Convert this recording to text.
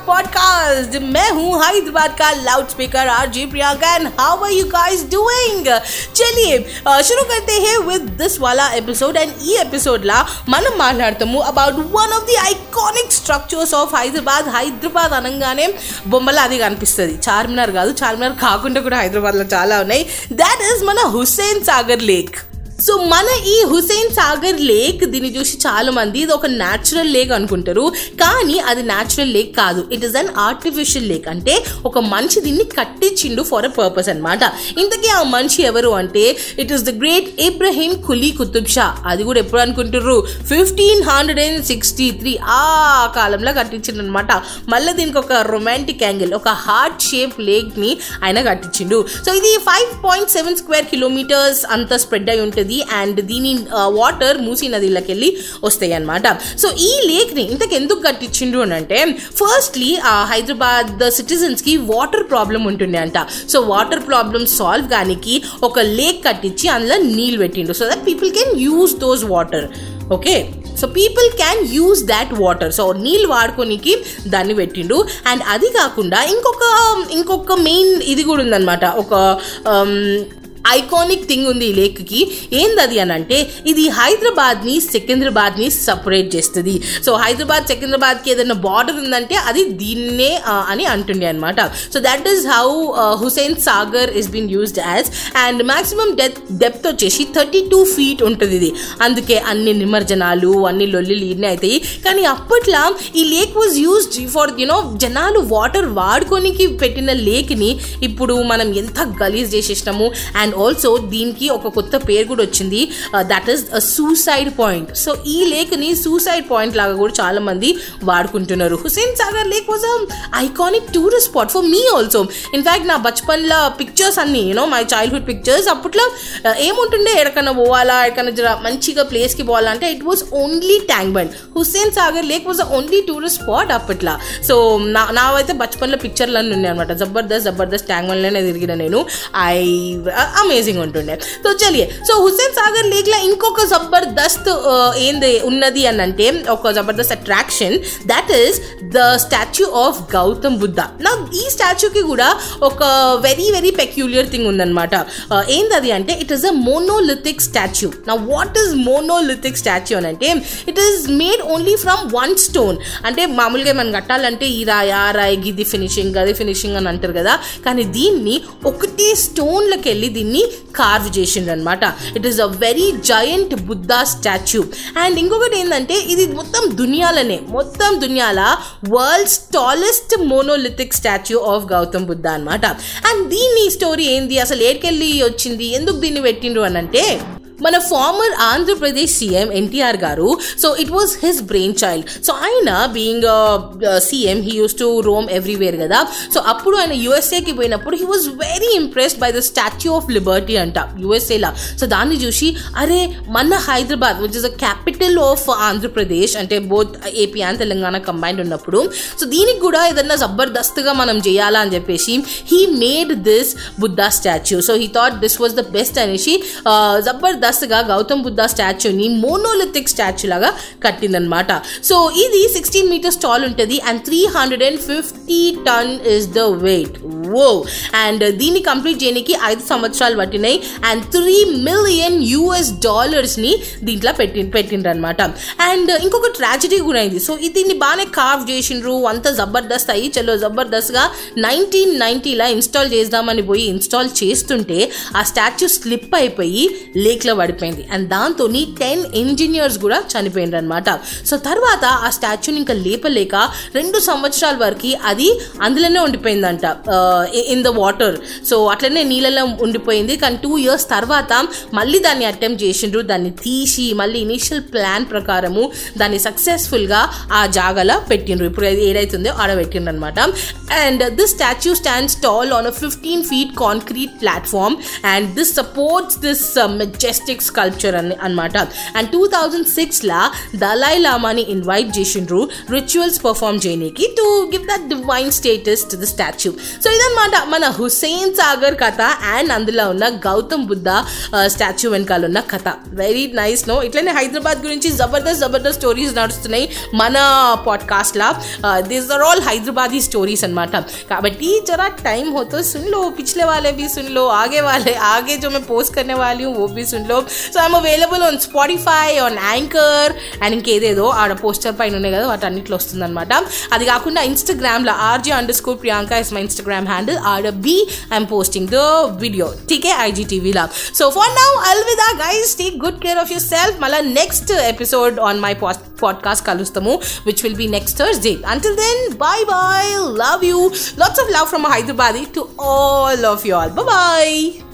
Podcast. मैं हूँ हैदराबाद का loud speaker RJ Priyanka and how are you guys doing. चलिए शुरू करते हैं विद दिस वाला एपिसोड एंड ఈ ఎపిసోడ్ లా మనం మాట్లాడతాము about one of the iconic structures of Hyderabad అనగానే బొమ్మలు అది కనిపిస్తుంది. చార్మినార్ కాదు, చార్మినార్ కాకుండా కూడా హైదరాబాద్లో చాలా ఉన్నాయి. దాట్ ఈస్ మన హుస్సేన్ సాగర్ లేక్. సో మన ఈ హుస్సేన్ సాగర్ లేక్ దీన్ని చూసి చాలా మంది ఇది ఒక న్యాచురల్ లేక్ అనుకుంటారు, కానీ అది న్యాచురల్ లేక్ కాదు. It is an artificial lake. అంటే ఒక మనిషి దీన్ని కట్టించిండు ఫర్ అ పర్పస్ అనమాట. ఇంతకీ ఆ మనిషి ఎవరు అంటే it is the great Ibrahim Quli Qutub Shah. అది కూడా ఎప్పుడు అనుకుంటారు 1563 ఆ కాలంలో కట్టించిండు అనమాట. మళ్ళీ దీనికి ఒక రొమాంటిక్ యాంగిల్, ఒక హార్ట్ షేప్ లేక్ ని ఆయన కట్టించిండు. సో ఇది 5.7 స్క్వేర్ కిలోమీటర్స్ అంత స్ప్రెడ్ అయి ఉంటుంది అండ్ దీని వాటర్ మూసీ నదిలోకి వెళ్ళి వస్తాయి అనమాట. సో ఈ లేక్ ని ఇంతకెందుకు కట్టించిండు అని అంటే ఫస్ట్లీ హైదరాబాద్ సిటిజన్స్ కి వాటర్ ప్రాబ్లం ఉంటుండే అంట. సో వాటర్ ప్రాబ్లమ్ సాల్వ్ కానికి ఒక లేక్ కట్టించి అందులో నీళ్ళు పెట్టిండు so that people can use those water. Okay, so people can use that water. So నీళ్ళు వాడుకోనికి దాన్ని పెట్టిండు. అండ్ అది కాకుండా ఇంకొక మెయిన్ ఇది కూడా ఉందన్నమాట. ఒక ఐకానిక్ థింగ్ ఉంది ఈ లేక్కి. ఏందది అని అంటే ఇది హైదరాబాద్ని సికింద్రాబాద్ని సపరేట్ చేస్తుంది. సో హైదరాబాద్ సికింద్రాబాద్కి ఏదైనా బార్డర్ ఉందంటే అది దీన్నే అని అంటుండే అనమాట. So that is how Hussain Sagar is been used as. And maximum depth వచ్చేసి 32 feet ఉంటుంది ఇది. అందుకే అన్ని నిమజ్జనాలు అన్ని లొల్లిలు ఇన్ని అవుతాయి. కానీ అప్పట్లో ఈ లేక్ వాజ్ యూజ్డ్ ఫర్ జనాలు వాటర్ వాడుకోనికి పెట్టిన లేక్ని ఇప్పుడు మనం ఎంత గలీజ్ చేసేసినాము. అండ్ ఆల్సో దీనికి ఒక కొత్త పేరు కూడా వచ్చింది, that is suicide point. So ఈ లేక్ని సూసైడ్ పాయింట్ లాగా కూడా చాలా మంది వాడుకుంటున్నారు. Hussain Sagar lake was iconic tourist spot for me also. In fact నా బచ్పన్లో పిక్చర్స్ అన్ని మై చైల్డ్హుడ్ పిక్చర్స్ అప్పట్లో ఏముంటుండే, ఎక్కడికన్నా పోవాలా ఎక్కడికన్నా మంచిగా ప్లేస్కి పోవాలంటే it was only Tank Bund. Hussain Sagar lake was only tourist spot అప్పట్లో. సో నావైతే బచ్పన్లో పిక్చర్లు అన్నీ ఉన్నాయి అనమాట. జబర్దస్త్ ట్యాంక్ బండ్లోనే తిరిగిన నేను. అమేజింగ్ ఉంటుండే. సో చలియే, సో హుస్సేన్ సాగర్ లేక్ లో ఇంకొక జబర్దస్త్ ఏంది ఉన్నది అని అంటే ఒక జబర్దస్త్ attraction, that is the statue of Gautam Buddha. నా ఈ స్టాచ్యూకి కూడా ఒక వెరీ వెరీ పెక్యులియర్ థింగ్ ఉందన్నమాట. ఏందది అంటే it is a monolithic statue. నా వాట్ ఈస్ మోనోలిథిక్ స్టాచ్యూ అని అంటే it is made only from one stone. అంటే మామూలుగా మనం కట్టాలంటే ఈ రాయి ఆ రాయి గిది ఫినిషింగ్ గది ఫినిషింగ్ అని అంటారు కదా, కానీ దీన్ని ఒకటే స్టోన్లకి వెళ్ళి దీన్ని కార్వ్ చేసిండ్రు అనమాట. It is a very giant Buddha statue. And ఇంకొకటి ఏంటంటే ఇది మొత్తం దునియాల world's tallest monolithic statue of Gautam Buddha అనమాట. అండ్ దీని స్టోరీ ఏంది, అసలు ఏడికెళ్ళి వచ్చింది, ఎందుకు దీన్ని పెట్టిండ్రు అని అంటే మన ఫార్మర్ ఆంధ్రప్రదేశ్ సీఎం ఎన్టీఆర్ గారు, so it was his brain child. So ఆయన being CM he uses to roam everywhere కదా. సో అప్పుడు ఆయన యుఎస్ఏకి పోయినప్పుడు he was very impressed by the statue of liberty అంట యుఎస్ఏలా. సో దాన్ని చూసి అరే మన Hyderabad which is the capital of Andhra Pradesh, అంటే both AP and Telangana combined ఉన్నప్పుడు సో దీనికి కూడా ఏదన్నా జబర్దస్త్గా మనం చేయాలా అని చెప్పేసి he made this Buddha statue. So he thought this was the best అనేసి జబర్దస్త్ గా గౌతమ్ బుద్ధ స్టాచ్యూని మోనోలిథిక్ స్టాచ్యూ లాగా కట్టిందనమాట. సో ఇది 16 meters టాల్ ఉంటుంది and 350 tons is the weight. Oh, and దీన్ని కంప్లీట్ చేయడానికి 5 సంవత్సరాలు పట్టినాయి అండ్ $3 million ని దీంట్లో పెట్టిండ్రు అనమాట. అండ్ ఇంకొక ట్రాజడీ కూడా అయింది. సో దీన్ని బాగానే కార్వ్ చేసిండ్రు, అంత జబర్దస్త్ అయ్యి చలో జబర్దస్త్గా 1990 ఇన్స్టాల్ చేద్దామని పోయి ఇన్స్టాల్ చేస్తుంటే ఆ స్టాచ్యూ స్లిప్ అయిపోయి లేక్లో పడిపోయింది. అండ్ దాంతో 10 engineers కూడా చనిపోయిండ్రు అనమాట. సో తర్వాత ఆ స్టాచ్యూని ఇంకా లేపలేక 2 సంవత్సరాల వరకు అది అందులోనే ఉండిపోయిందంట ఇన్ ద వాటర్. సో అట్లనే నీళ్ళలో ఉండిపోయింది. కానీ 2 years తర్వాత మళ్ళీ దాన్ని అటెంప్ట్ చేసిండ్రు, దాన్ని తీసి మళ్ళీ ఇనిషియల్ ప్లాన్ ప్రకారము దాన్ని సక్సెస్ఫుల్గా ఆ జాగాలో పెట్టిండ్రు. ఇప్పుడు ఏదైతుందో ఆడ పెట్టిండ్రు అనమాట. And this statue stands tall on a 15 feet concrete platform and this supports this majestic majestic sculpture అనమాట. అండ్ 2006లా దలై లామాని ఇన్వైట్ చేసిండ్రు రిచువల్స్ పర్ఫార్మ్ చేయడానికి to give that divine status to the statue. So ఇదన్నమాట మన హుస్సేన్ సాగర్ కథ అండ్ అందులో ఉన్న గౌతమ్ బుద్ధ స్టాచ్యూ వెనకాల ఉన్న కథ. Very nice no. ఇట్లనే హైదరాబాద్ గురించి జబర్దస్త్ స్టోరీస్ నడుస్తున్నాయి మన పాడ్కాస్ట్లా. These are all Hyderabadi stories అనమాట. కాబట్టి जरा टाइम हो तो सुन लो, पिछले वाले भी सुन लो, आगे जो मैं पोस्ट करने वाली हूँ वो भी सुन लो. So I'm available on Spotify, on Anchor and ఇంకేదేదో ఆడ పోస్టర్ పైన ఉన్నాయి కదా వాటి అన్నిట్లో వస్తుంది అనమాట. అది కాకుండా ఇన్స్టాగ్రామ్లో RJ_Priyanka is my Instagram handle. RB I'm posting the video. ठीक है IGTV La. So for now alvida guys, take good care of yourself. మళ్ళా next episode on my podcast కలుస్తాము, which will be next Thursday. Until then, bye bye, love you, lots of love from a Hyderabadi to all of you all. Bye bye.